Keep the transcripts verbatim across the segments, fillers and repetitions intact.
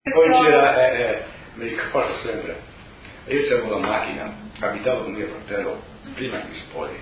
Poi c'era, eh, eh, mi ricordo sempre, io avevo la macchina, abitavo con mio fratello, prima che mi spogli,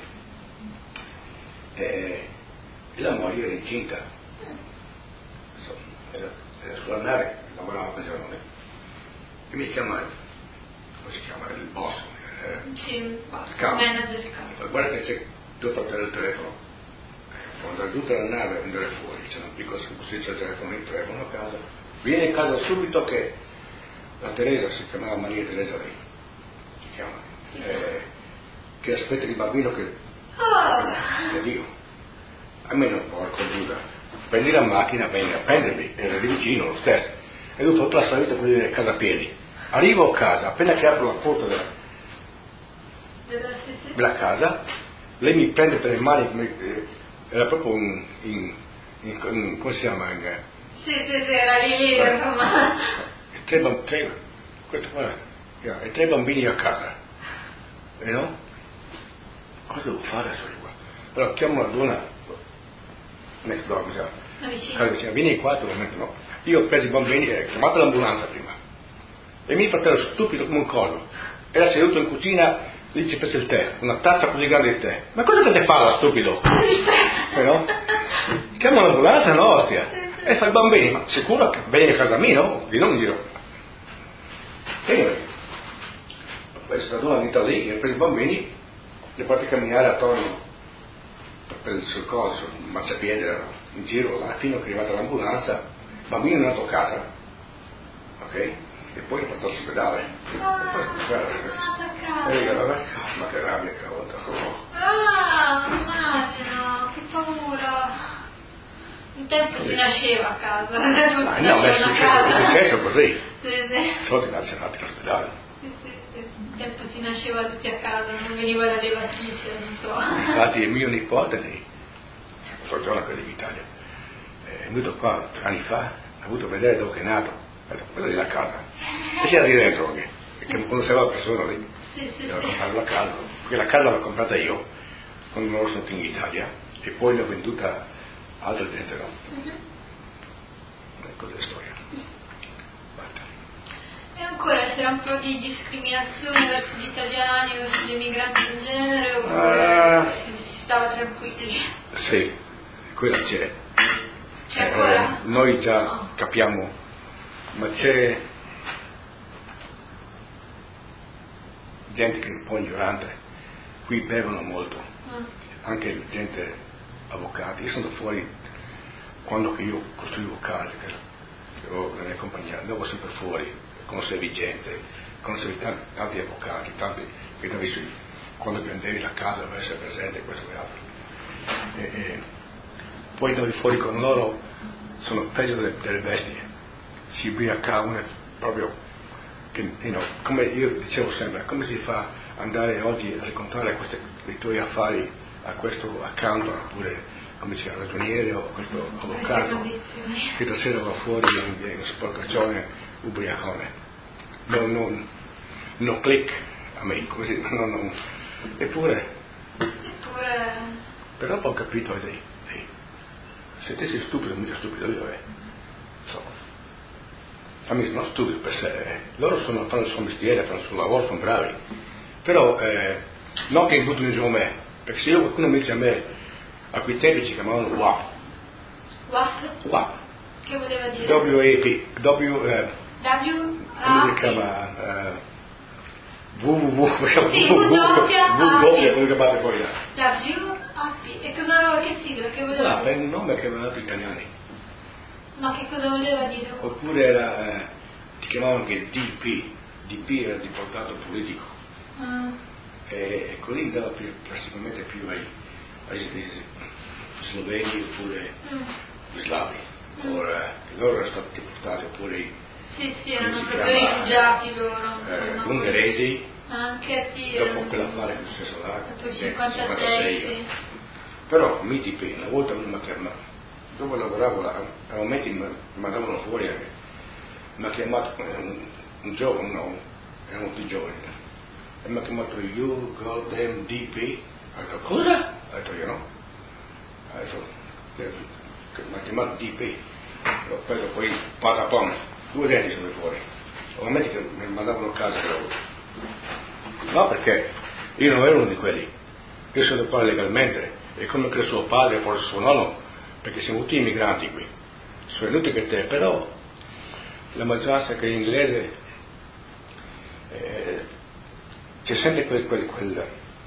e, e la moglie era incinta, insomma, era, era sulla nave, lavorava quel giorno lì, e mi chiama, come si chiama, il boss, eh, sì, il capo. manager di capo. Guarda che c'è tuo fratello il telefono, quando è giunta la nave a vendere fuori, c'è un piccolo scursiccio al telefono, il telefono a casa, viene a casa subito che la Teresa, si chiamava Maria Teresa lei, si chiama, eh, che aspetta il bambino che, Oh. che dico, a me non porco Giuda, prendi la macchina, vieni a prendermi, era di vicino lo stesso, e dopo tutta la sua vita con a casa a piedi, arrivo a casa, appena che apro la porta della, della casa, lei mi prende per le mani, eh, era proprio un, in, in, in, come si chiama? In, sì, sì, sì, era lì lì, insomma. E tre, bambini, tre, questo qua, yeah, e tre bambini a casa, e no? Cosa devo fare adesso qua? Allora chiamo una donna, next door, mi sa, vicina, vieni qua, tu momento, no? Io ho preso i bambini e ho chiamato l'ambulanza prima, e mio fratello stupido come un coso, era seduto in cucina, lì ci ha preso il tè, una tazza così grande di tè, ma cosa che te fa lo stupido? E no? Chiamo l'ambulanza, no, ostia, e fa i bambini, ma sicuro che vieni a casa mia, no? Di non in giro. E questa donna è lì, e per i bambini li fate camminare attorno per il sul coso, sul marciapiede, in giro là, fino a che è arrivata l'ambulanza, il bambino è andato a casa, ok? E poi è fatto all'ospedale. Ah, e io, vabbè, ma che rabbia che ho avuto. Ah, immagino, che paura. Un tempo si nasceva a casa, adesso Ma si no, ma è nasceva a casa. successo così. Sì, sì. Solo che sono andati all'ospedale. Sì, sì, sì. Un tempo si nasceva tutti a casa, non veniva la levatrice, non so. Infatti il mio nipote lì, so già una cosa in Italia, è venuto qua tre anni fa, ha avuto vedere dove è nato, ha detto, quella della casa. E c'era di dentro anche, perché conosceva la persona lì, sì, sì, aveva sì. comprato la casa, perché la casa l'ho comprata io, quando non ero stato in Italia, e poi l'ho venduta a altra gente, no? Uh-huh. Ecco la storia. Guarda. E ancora c'era un po' di discriminazione verso gli italiani, verso gli emigranti in genere, oppure uh, si stava tranquilli? Sì, quella c'è. C'è ancora? Eh, noi già no. capiamo, ma c'è gente che è un po' ignorante, qui bevono molto, mm. anche gente, avvocati. Io sono fuori quando che io costruivo case, che avevo la mia compagnia, andavo sempre fuori, conoscevi gente, conoscevi tanti, tanti avvocati, tanti che dovevi, quando vendevi la casa dovevi essere presente, questo e altro. E, e, poi andavi fuori con loro, sono peggio delle, delle bestie, si ubriacavano proprio, che, you know, come io dicevo sempre, come si fa andare oggi a raccontare questi, i tuoi affari a questo accanto, oppure come si chiama, ragioniere o a questo avvocato, che da sera va fuori in uno sporcaccione ubriacone, non, non, non click a me, così, non, non, eppure, eppure, però ho capito, dei, dei, se te sei stupido, mica stupido io, eh. So. Amici, non stupido per sé, eh. Loro sono, fanno il suo mestiere, fanno il suo lavoro, sono bravi, però eh, non che buttano giù a me, perché se io qualcuno mi dice a me, a quei tempi ci chiamavano W A P. W A P? W A P. Che voleva dire? W A P. W, eh, W come si chiama? Eh, www, come si chiama? Sì, W, W, come chiamate poi là? W A P. E cosa, che sigla, che voleva W A P dire? è un nome che avevano dato gli italiani. Ma che cosa voleva dire? Oppure era, eh, ti chiamavano anche D P. D P era deputato politico. Ah. E, e così andava più, praticamente più ai, ai sloveni oppure mm. slavi. Mm. Ora, loro erano stati deportati, oppure sì, sì, erano proprio rifugiati loro. Eh, ungheresi, anche sì. Dopo quell'affare che è successo là, nel cinquantasei, sì. Però M T P, una volta uno mi ha chiamato, dove lavoravo, a, a momenti mi mandavano fuori anche, mi ha chiamato un, un giovane, no, erano tutti giovani, e mi ha chiamato you goddamn D P, ho detto cosa? Ho detto io no, ho detto, mi ha chiamato D P, l'ho preso poi patapon, due denti sono fuori, ovviamente che mi mandavano a casa per lavoro. No, perché io non ero uno di quelli, io sono qua legalmente, e come che suo padre, forse suo nonno, perché siamo tutti immigranti qui, sono venuti che te, però la maggioranza che è inglese eh, c'è sempre quel, quel, quel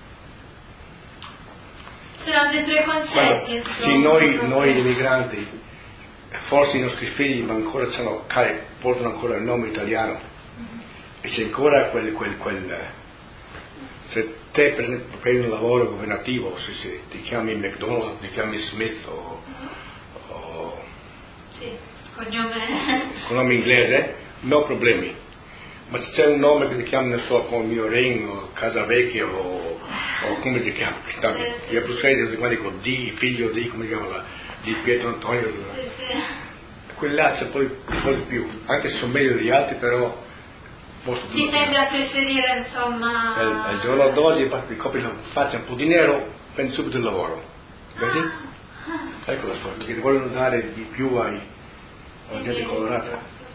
c'erano dei preconcetti, insomma. Sì, noi, noi immigranti, forse i nostri figli ma ancora c'hanno, portano ancora il nome italiano, mm-hmm. E c'è ancora quel, quel, quel se te per esempio prendi un lavoro governativo, se, se ti chiami McDonald, ti chiami Smith o, mm-hmm. o sì, cognome cognome inglese, no problemi, ma se c'è un nome che ti chiami, non so, come mio Ring o Casavecchio o, o come ti chiami, gli abruzzesi ti chiamano dico di, figlio di, come si chiama, di Pietro Antonio, sì, sì. Quella c'è poi un po' di più, anche se sono meglio degli altri, però ti tende a preferire, insomma, al, al giorno d'oggi ti copri la faccia un po' di nero, prendi subito il lavoro, vedi? Ah. Ecco la storia, perché ti vogliono dare di più ai, alla gente colorata.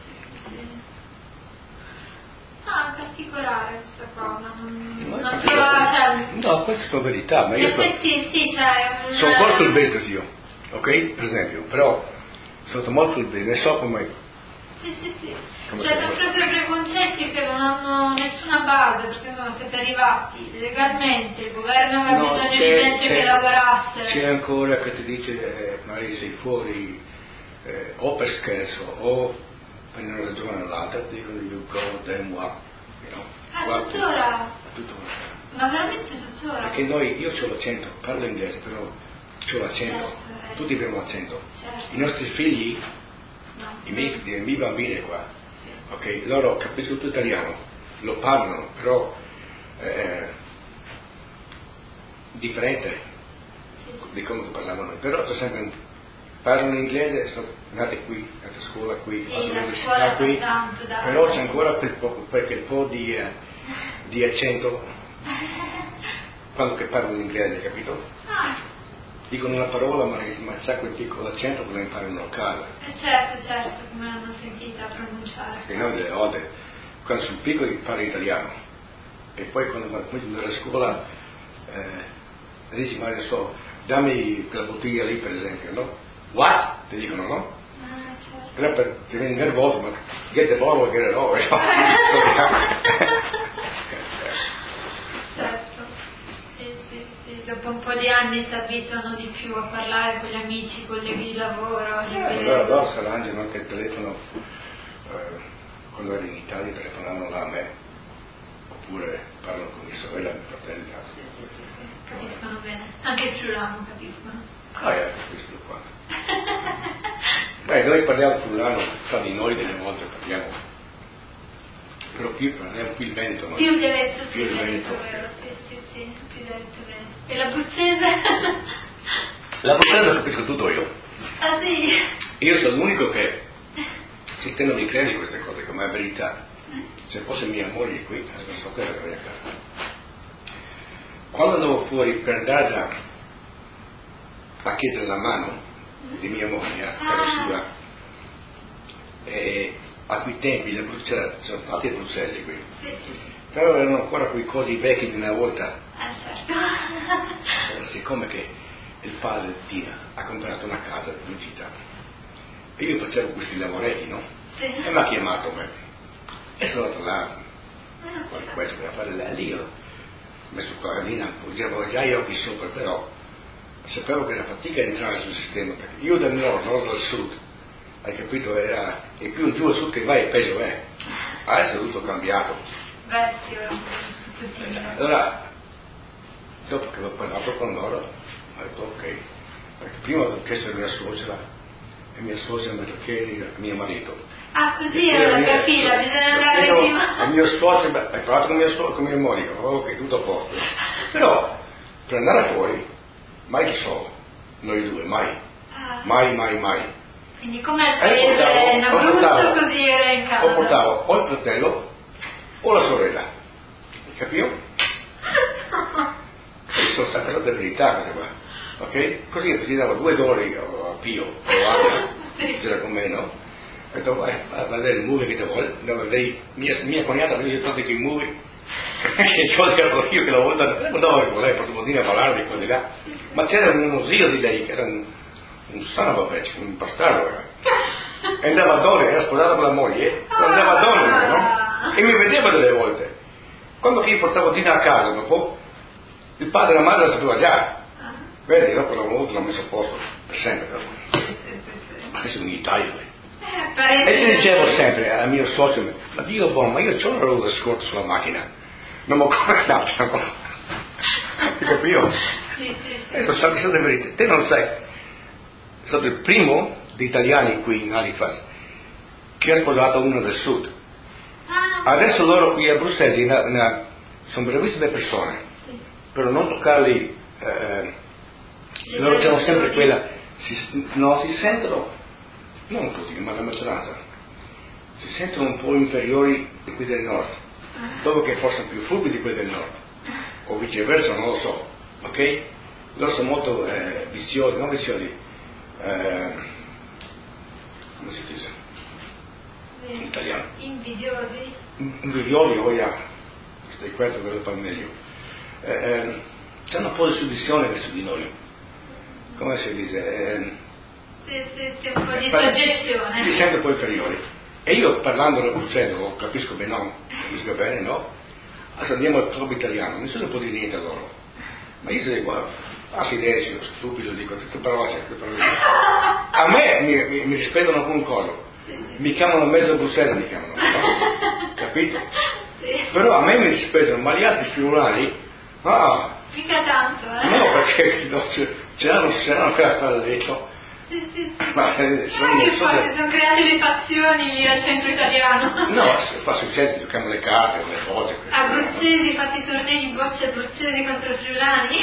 Ah, particolare questa cosa, non, no, non trova, cioè... No, queste sono verità, ma io sono... Sì, sì, cioè... Un... Sono forte sul business io, ok? Per esempio, però sono stato molto sul business, so come... Sì, sì, sì. Cioè sono proprio preconcetti che non hanno nessuna base, perché non siete arrivati legalmente, il governo aveva no, bisogno di gente che lavorasse. C'è ancora che ti dice, eh, magari sei fuori, eh, o per scherzo, o per una ragione o l'altra, ti dicono you go, then what, you know. Ah, tuttora? Tuttora. Ma veramente tuttora? Perché noi, io ho l'accento, parlo inglese, però ho l'accento, certo, tutti abbiamo l'accento. Certo. I nostri figli, no. i, miei, i miei bambini qua, ok, loro capiscono tutto italiano, lo parlano, però eh, differente di come parlavano, però sempre parlano in inglese, sono nati qui, nati a scuola qui, sì, all'università qui, però c'è ancora quel po', quel po' di, eh, di accento quando che parlano in inglese, capito? Ah. Dicono una parola ma, ma c'è quel piccolo accento che lo imparano a casa. Eh certo, certo, come l'hanno sentita pronunciare. E noi delle volte, quando sono piccoli parlano italiano, e poi quando vanno alla scuola, eh, dici, ma non so, dammi quella bottiglia lì per esempio, no? What? Ti dicono, no? Ah, certo. Però per, ti vieni nervoso, ma get the bottle, get it over. Dopo un po' di anni si abituano di più a parlare con gli amici, colleghi di lavoro. Eh, allora loro si arrangiano anche il telefono, eh, quando ero in Italia telefonavano là a me, oppure parlano con mia sorella e mio fratello. Sì, sì, sì, sì, capiscono bene, anche il friulano capiscono. Ah, è questo qua. Beh, noi parliamo friulano, tra di noi delle volte parliamo, però più parliamo più il vento, no? Più dialetto, più il vento. vero, sì, sì, sì, più dialetto vero. E l'abruzzese? L'abruzzese lo capisco tutto io. Ah sì? Io sono l'unico che, se te non mi credi queste cose, come è verità, se fosse mia moglie qui, non so che era a casa. Quando andavo fuori per casa a chiedere la mano di mia moglie, a casa sua, e a quei tempi gli abruzzesi, sono tanti abruzzesi qui, sì, sì, sì. Però erano ancora quei cosi vecchi di una volta. Ah, certo. Allora, siccome che il padre di Tina ha comprato una casa in città e io facevo questi lavoretti, no? Sì. E mi ha chiamato me e sono andato là con questo per fare là lì, ho messo qua lì, avevo già gli occhi sopra, però sapevo che era fatica entrare sul sistema, perché io dal nord, non dal sud, hai capito, era, e più giù a sud che vai peggio è, adesso è tutto cambiato. Beh, sì, così. Allora, dopo che ho parlato con loro, ho detto ok, perché prima ho chiesto a mia suocera, e mia suocera mi ha detto chiedi a mio marito. Ah, così era la capilla, bisogna andare prima. A mio suocero, hai parlato con mia suocera, con mia moglie, oh, ok, tutto a posto. Però, per andare fuori, mai che so, noi due, mai, ah. mai, mai, mai. Quindi com'è il paese in Abruzzo, così era in casa? O portavo o il fratello, o la sorella, capito? E sono state la verità queste qua, ok? Così ti davo due dollari a Pio o a Aria, sì. C'era con me, no? ho detto vai a vedere il movie che ti vuole, vedere mia, mia cognata vedeva tutti quei movie che ciò che ero io che la volta non andavo con lei per poter parlare di qua di là, ma c'era uno zio di lei che era un, un son of a bitch, un bastardo era. E andava a donne, era sposato con la moglie, andava a donne, no? E mi vedeva delle volte. Quando io portavo Dina a casa dopo, il padre e la madre la sapeva già. Vedi, dopo l'ho voluto, l'ho messo a posto per sempre. Ma adesso in Italia. E ti dicevo sempre al mio socio, ma Dio buono, ma io c'ho una roba scorta sulla macchina, non mi ho comprato ancora. Ti capivo? Sì, sì, sì. E lo sai, sono verità. Te non sai, è stato il primo di italiani qui in Halifax che ha sposato uno del sud. Adesso loro qui a Bruxelles sono bravissime persone, sì. Però non toccarli, eh, loro hanno sempre quella, si, no, si sentono, non così, ma la maggioranza, si sentono un po' inferiori di quelli del nord, dopo che forse sono più furbi di quelli del nord, o viceversa, non lo so, ok? Loro sono molto eh, viziosi, non viziosi, eh, come si dice? In italiano. Invidiosi. Invidiosi, oh yeah, stai questo quello fa meglio. Eh, eh, c'è un po' di suddivisione verso di noi. Come si dice? Eh, sì, sì, sì, un po' di soggezione. Si sente un po' inferiori. E io parlando del Bruxelles, capisco bene, no? Capisco bene, no? Adesso andiamo al club italiano, nessuno può dire niente a loro. Ma io dico, guarda, ah silenzio, stupido, dico, tutte parole, tutte parole. A me mi, mi, mi rispettano con un collo. Mi chiamano mezzo Bruxelles, mi chiamano, no? Capito? Sì. Però a me mi rispettano, ma gli altri friulani, ah, mica tanto, eh? no, perché no, c'erano, c'erano quella cosa detto. Sì, sì, sì. Ma eh, sono, non è che so forse che... sono create le fazioni lì al centro italiano. No, se fa successo, giochiamo le carte, le cose. Abruzzesi, fate i tornei bocce abruzzesi contro i friulani.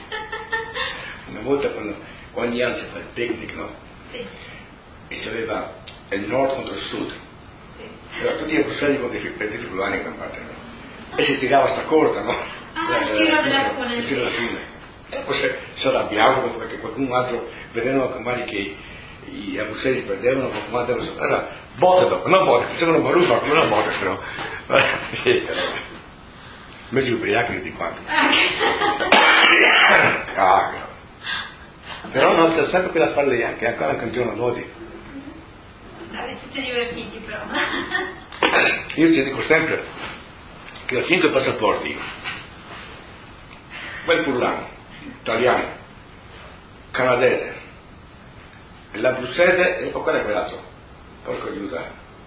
Una volta quando ogni anno si fa il picnic, no? Sì. E si aveva il nord contro il sud. Sì. Allora, tutti i abruzzesi contro i friulani in gran parte, no? E si tirava sta corsa, no? Ah, il tiro della fune. Il tiro della fune. E poi si arrabbiavano perché qualcun altro vedevano magari che gli abruzzesi perdevano, qualcun altro allora botte dopo, non botte, facevano baruffa come una botte però. Invece ubriachi tutti quanti. Ah, però non c'è sempre quella fallea che ancora continuano d'odi. Vabbè, siete divertiti però. Io ti dico sempre che ho cinque passaporti, quel furlano, italiano, canadese, l'abruzzese e poi qual è quell'altro? Porco Giuda.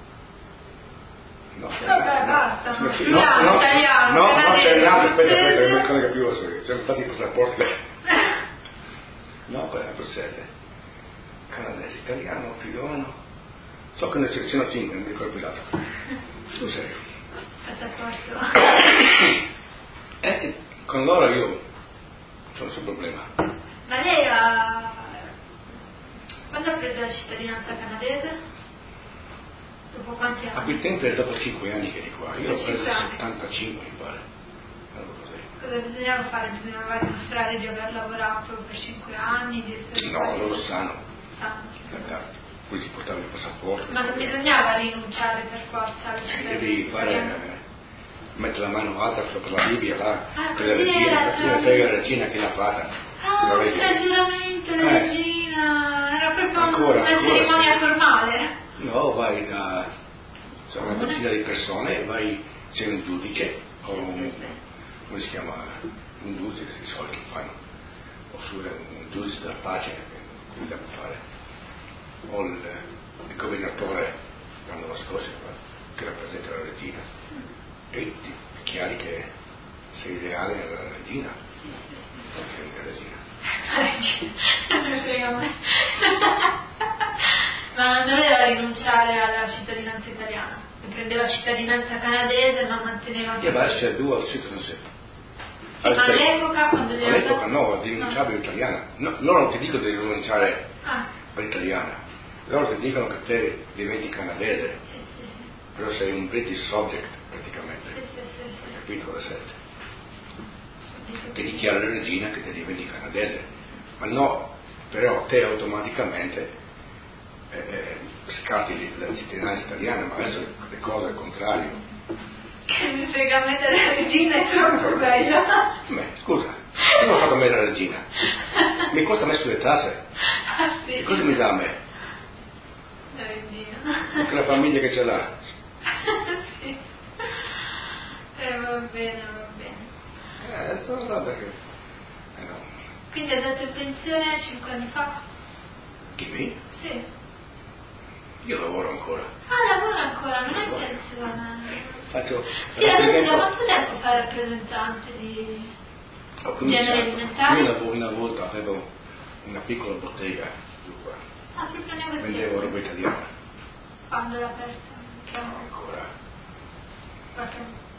No, vabbè, basta, no, no, no, italiano, no, no, c'è un altro, aspetta, abruzzese. aspetta, non ne capivo, c'erano stati i passaporti. No, quella è abruzzese, canadese, italiano, filone. So che ne c'è cinque, non mi ricordo più l'altro. Tu sei. Passaporto. Eh, con loro io c'ho nessun problema. Ma lei ha... quando ha preso la cittadinanza canadese? Dopo quanti anni? A quel tempo era dopo cinque anni che eri qua, io l'ho preso nel settantacinque mi pare. Cosa bisognava fare? Bisognava dimostrare di aver lavorato per cinque anni, di essere... No, loro sanno. Sanno. Poi si portava il passaporto. Ma non bisognava rinunciare per forza alla cittadinanza? Devi fare, eh, mettere la mano alta per la Bibbia là, ah, per la regina, la prega la regina che l'ha fatta. Ah, il giuramento, la eh. regina, era proprio ancora, una ancora, cerimonia sì. formale. No, vai da c'è una decina di persone, vai, c'è un giudice, o un, come si chiama, un giudice che di solito fanno, oppure un giudice della pace che deve fare. O il, il governatore l'anno scorso che rappresenta la regina e ti dichiari che sei leale alla regina, non sei la regina. Non frega a me. Ma non doveva rinunciare alla cittadinanza italiana, prendeva cittadinanza canadese ma manteneva yeah, ma c'è dual citizenship. Sì, ma all'epoca quando gli all'epoca no, rinunciava no. all'italiana. No, loro non ti dicono di rinunciare ah. all'italiana. Loro ti dicono che te diventi canadese, sì, sì, sì. però sei un British subject praticamente, sì, sì, sì, sì. hai capito cosa sei? Ti dichiara la regina che te diventi canadese, ma no, però te automaticamente eh, scatti la cittadinanza italiana, ma adesso le cose al contrario. Che mi frega a me della regina è troppo bella. Beh, scusa, io ho fatto a me la regina. Mi costa a me sulle tasse. Ah sì. E cosa mi dà a me? La regina. Anche la famiglia che ce l'ha. Sì. Eh, va bene, va bene. Eh, è una roba che... Eh, no. Quindi è dato in pensione cinque anni fa? Chi me? Sì. Io lavoro ancora. Ah, lavora ancora, non è in pensione. Faccio... Sì, adesso da quanto tempo fa rappresentante di generi alimentari? Io una, una volta avevo una piccola bottega giù qua. Ah, proprio negoziato? Vendevo roba italiana. Quando l'ha aperta? Che No, anno? ancora. Qualche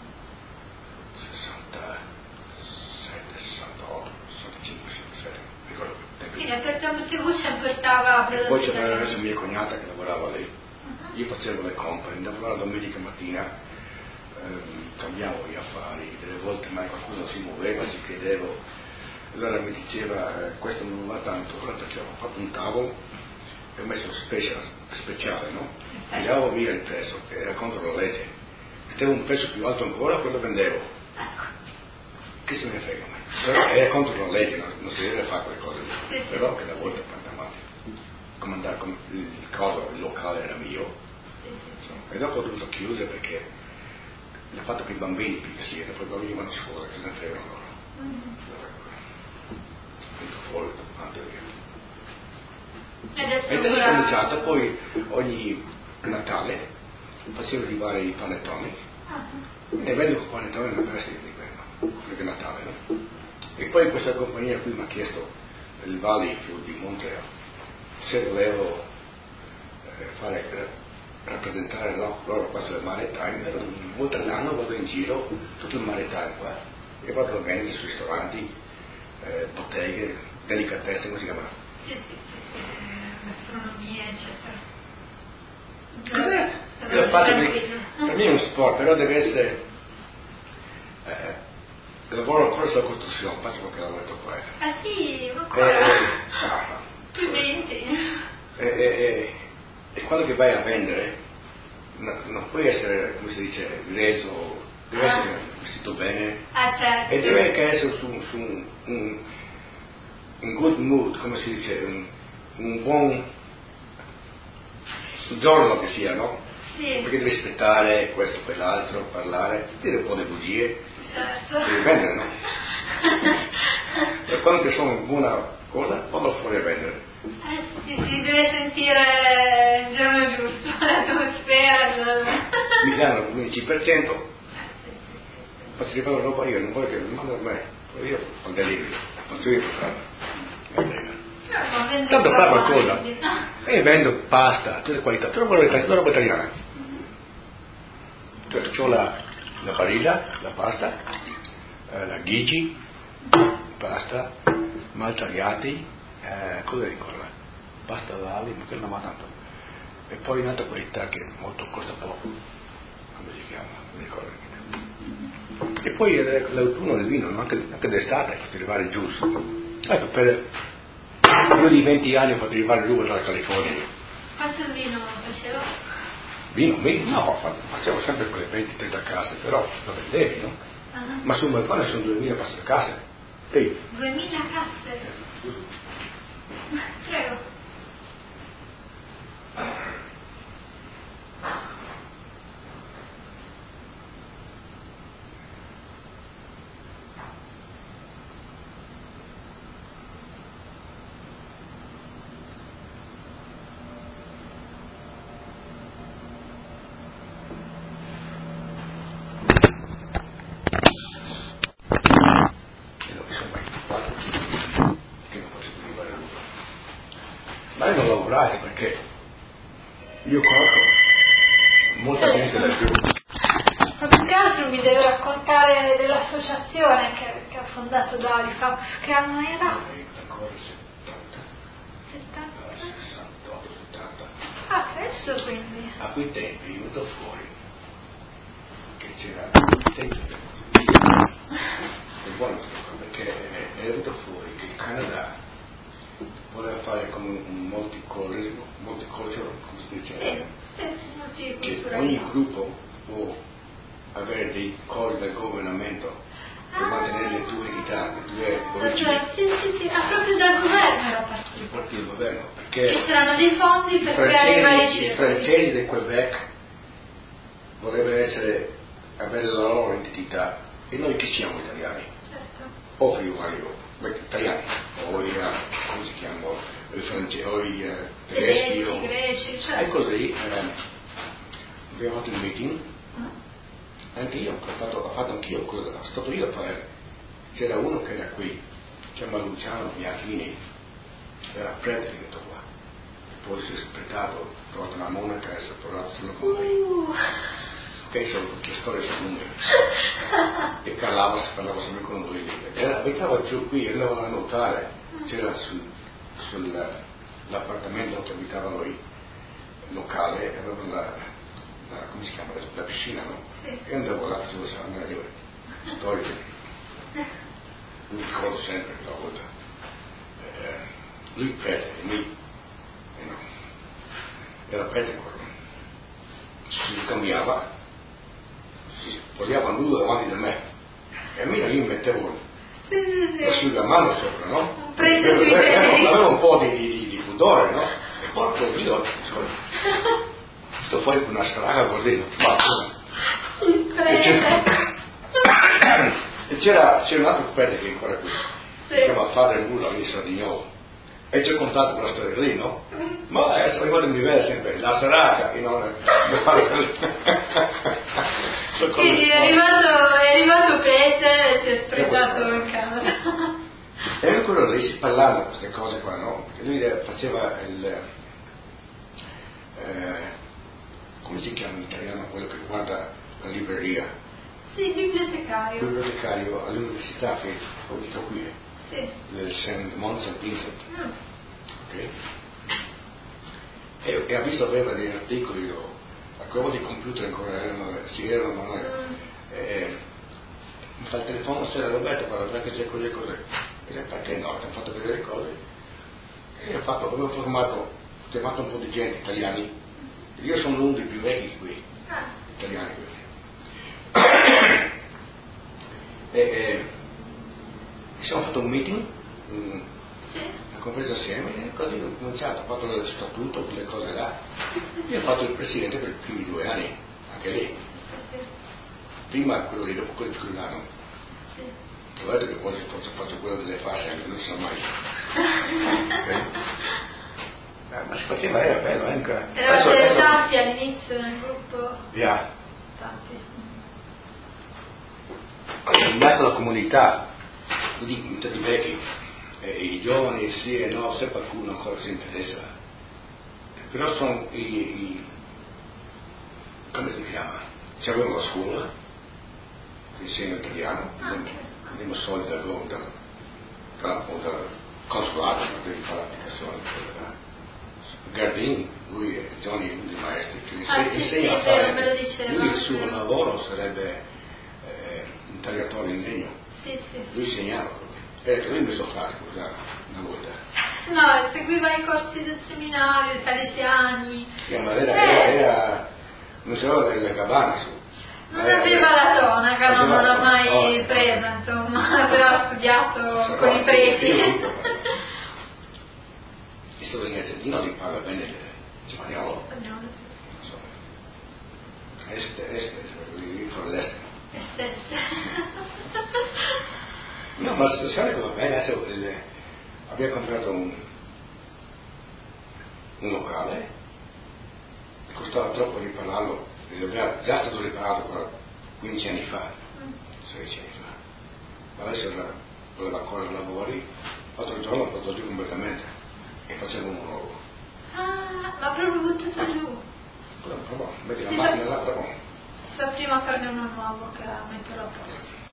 sessantasette, sessantotto, sessantacinque, sessantasei, ricordo più. Quindi aperta un botteguccia e portava E poi c'era prodotti adesso mia cognata che lavorava lì. uh-huh. Io facevo le compere, andavo la domenica mattina, ehm, cambiavo gli affari, delle volte mai qualcuno si muoveva, si chiedevo, allora mi diceva eh, questo non va tanto, allora facevo, ho fatto un tavolo e ho messo special, speciale, no? Tiravo via il prezzo, che era contro la legge, mettevo un prezzo più alto ancora, quello vendevo. Ecco. Che se ne frega mai? Però era contro la legge, non, non si deve fare quelle cose lì. Sì, sì. Però che da volta per avanti. Come andare, come, il coso, il locale era mio. Sì, sì, sì. E dopo ho dovuto chiudere perché l'ha fatto per i bambini più che sia, poi i bambini vanno a scuola, che se ne fregano loro. Mm-hmm. Tutto fuori, tanto via. Ed è E da lì è cominciato, poi ogni Natale facevo arrivare i panettoni. Uh-huh. E vendo con panettoni una festa di quello, perché è Natale, no? E poi questa compagnia qui mi ha chiesto, il Valley Food di Montreal, se volevo eh, fare, rappresentare no, loro qua sulle Maritime. Una volta all'anno vado in giro, tutto il Maritime qua, e vado a vendere su ristoranti, eh, botteghe, delicatesse, come si chiama? Sì, sì, sì, gastronomia, eccetera. Cos'è? Io faccio per, per me è un sport, però deve essere eh, lavoro ancora sulla costruzione, faccio qualche lavoretto qua. Ah sì, ma ancora? Eh, ah, Complimenti. E, e, e, e quando che vai a vendere no, non puoi essere, come si dice, reso, deve ah. essere vestito bene. Ah certo. E deve anche essere su, su un, un, un good mood, come si dice, un, un buon giorno che sia, no? Sì. Perché devi aspettare questo, quell'altro, parlare, dire un po' di bugie. Certo. Devi vendere, no? E quando che sono una buona cosa, vado fuori a vendere. Eh sì, si deve sentire il giorno giusto, l'atmosfera. Mi danno il quindici per cento, Eh, sì, sì, sì. faccio arrivare roba io, non voglio che mi mandano a me, io ho il delirio, faccio io per fare. No, Tanto fa qualcosa. E vendo pasta, tutte le qualità, tutta roba italiana. Tutta roba italiana. Cioè, ho la, la barilla, la pasta, eh, la ghigi, pasta, maltagliati, eh, cosa ricorda? Pasta d'ali, ma quello non va tanto. E poi un'altra qualità che molto costa poco, come si chiama? Non mi ricordo niente. E poi eh, l'autunno del vino, anche, anche d'estate, faccio arrivare giù. Ecco, per più di venti anni ho fatto arrivare giù dalla California. Quanto vino faceva? Vino? Vino? No, facevo sempre quelle venti trenta casse, però lo vendevi, no? Uh-huh. Ma sul balcone sono duemila casse. Sì. duemila casse? Prego. Ma io non lavorare perché io conosco molta gente da più. Ma più che altro mi deve raccontare dell'associazione che, che ha fondato Dalifa. Che anno era? Ancora settanta. settanta? sessantotto, settanta. Ah, adesso quindi. A quei tempi è venuto fuori che c'era è buono perché è venuto fuori che il Canada voleva fare come un multiculturalismo, multicultural, come si dice, sì, che ogni gruppo può avere dei cose del governamento per ah, mantenere le tue entità, le tue origini. Sì, sì, sì, ah, proprio dal governo era partito. Partito dal governo, perché ci saranno dei fondi per creare i vari circoli. I francesi del Quebec vorrebbero essere, avere la loro identità, e noi chi siamo italiani? Certo. O friulani, o italiani, o i, come si chiamano, i francesi, o i uh, tedeschi, o... greci, certo. E così eh, abbiamo fatto un meeting, mm. anche io, ho fatto, ho fatto anch'io quello, sono stato io a fare, c'era uno che era qui, si chiama Luciano Bianchini, era prete diventato qua, poi si è sprecato, ha trovato una monaca e si è trovato sulla con uh. che sono tutte storie sono lunghe e parlava, si parlava sempre con lui, era, abitava giù qui, andava a nuotare, c'era sul, sull'appartamento dove abitava lui, locale, aveva la, la, come si chiama, la piscina, no? Sì. E andavo là, facevo andare storie, mi ricordo sempre quella volta, eh, lui prete, e lui, eh no, era prete quello, si cambiava, si spogliava nudo davanti da me e almeno io mi mettevo sì, sì, sì. l'asciugamano sopra, no? Un prete sui piedi, avevo un po' di, di, di pudore, no? E porco io sto fuori con una strada così, ma e c'era, e c'era, c'era un altro prete che è ancora qui, sì. Si chiama Padre Mulla di Sardignolo, e ci ho contato quella storia lì, no? Ma adesso ricordo mi vede sempre la seraca, e non non fare così. Quindi è arrivato, è arrivato prete e si è spretato in camera. E quello lì si parlava di queste cose qua, no? Perché lui faceva il eh, come si chiama in italiano quello che guarda la libreria? Sì, bibliotecario. Bibliotecario all'università che ho visto qui. Sì. Del Saint Mont Saint Vincent. Mm. Ok? E, e ha visto aveva degli articoli, a quello di computer ancora erano, si erano, ma mm. eh, mi fa il telefono, sera Roberto, guarda perché c'è così e così. E lei, perché no? Ti hanno fatto vedere le cose. E ho fatto, avevo formato, chiamato un po' di gente, italiani. Io sono uno dei più vecchi qui, ah. italiani qui. e, e abbiamo fatto un meeting, un, sì. una conferenza assieme, e così ho cominciato, ho fatto lo statuto, quelle cose là. Io ho fatto il presidente per i primi due anni, anche lì. Sì. Prima quello lì, dopo quello più l'anno. Sì. Ho detto che poi faccio, faccio quello delle fasce, anche non so mai. Okay. Eh, ma si faceva, era bello, eh? Eravate tanti all'inizio nel gruppo? Yeah. Tanti. È nata la comunità, quindi tutti i vecchi, eh, i giovani sì e no, se qualcuno ancora si interessa. Però sono i, i come si chiama? C'avevo la scuola, che insegna italiano, abbiamo soldi da dal, dal, dal consolato per devi fare l'applicazione. Gardini, lui è Johnny, uno dei maestri, che insegna, ah, sì, insegna sì, a fare, lui, lui il suo lavoro sarebbe eh, un tagliatore in legno, sì, sì. Lui insegnava, e lui mi so fare cosa una volta. No, seguiva i corsi del seminario, i salesiani. Sì, ma era, era, era non c'era delle cabane su. Non aveva la tonaca, non, non l'ha mai oh, presa, insomma, però ha studiato con i preti. E sto in Argentina li paga bene il spagnolo. Spagnolo, sì. So. Este, este, lì fra l'est. Este, este. No, ma la situazione va bene, adesso il, abbiamo comprato un, un locale, costava troppo ripararlo, era già stato riparato quindici anni fa, sedici anni fa, ma adesso era, voleva ancora lavori, l'altro giorno l'ho portato giù completamente e facevo uno nuovo. Ah, ma proprio buttato giù? Però, però, metti la macchina là, però. Si fa prima farne uno nuovo che metterlo a posto.